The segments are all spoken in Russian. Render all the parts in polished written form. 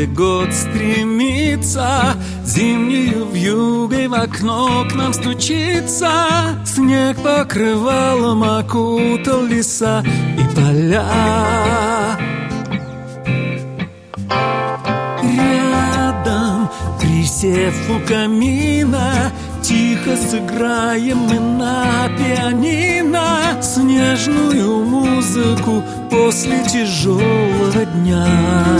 Новый год стремится, зимнею вьюгой в окно к нам стучится. Снег покрывалом окутал леса и поля. Рядом, присев у камина, тихо сыграем мы на пианино снежную музыку после тяжелого дня.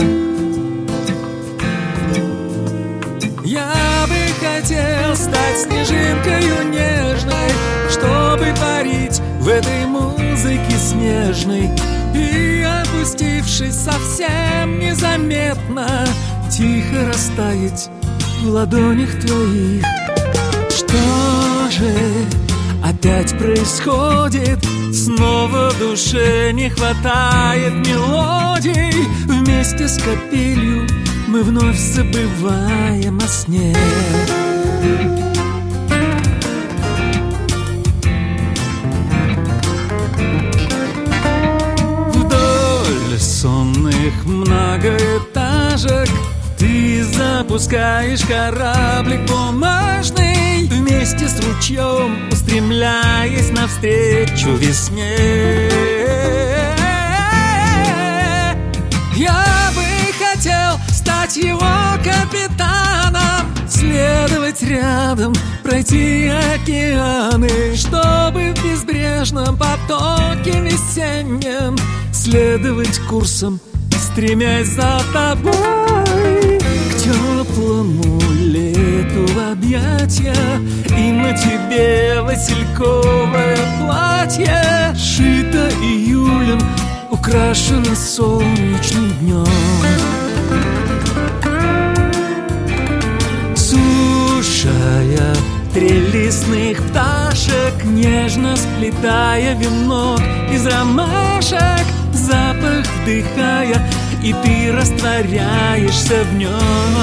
Я бы хотел стать снежинкою нежной, чтобы парить в этой музыке снежной и, опустившись совсем незаметно, тихо растаять в ладонях твоих. Что же опять происходит? Снова в душе не хватает мелодий. Вместе с капелью мы вновь забываем о сне. Вдоль сонных многоэтажек ты запускаешь кораблик бумажный, вместе с ручьем устремляясь навстречу весне. Я бы хотел стать его капитаном, следовать рядом, пройти океаны, чтобы в безбрежном потоке весеннем следовать курсом, стремясь за тобой к теплому лету в объятья. И на тебе васильковое платье, шито июлем, украшено солнечным днем. Слушая трель лесных пташек, нежно сплетая венок из ромашек, запах вдыхая, и ты растворяешься в нем.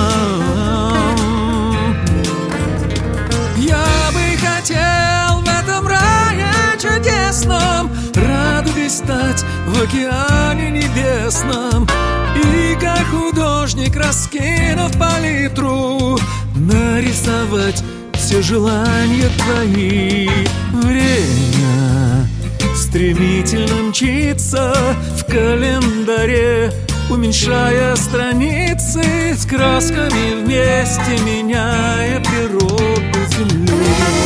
Я бы хотел в этом рае чудесном радугой стать в океане небесном, и как художник, раскинув палитру, нарисовать все желания твои. Время стремительно мчится в календаре, уменьшая страницы, с красками вместе меняя природу земли.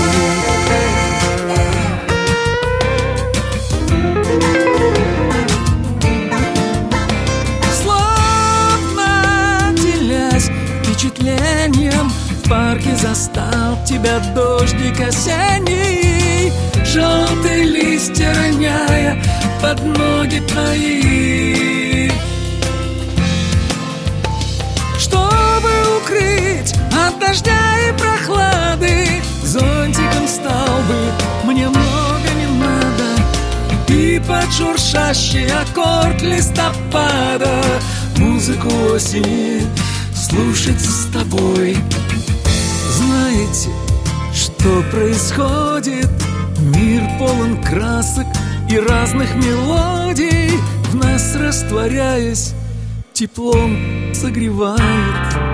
Словно делясь впечатлением, в парке застал тебя дождик осенний, желтые листья роняя под ноги твои. Чтобы укрыть от дождя и прохлады, зонтиком стал бы, мне много не надо, и под шуршащий аккорд листопада музыку осени слушать с тобой. Знаете, что происходит? Мир полон красок и разных мелодий, в нас растворяясь, теплом согревает.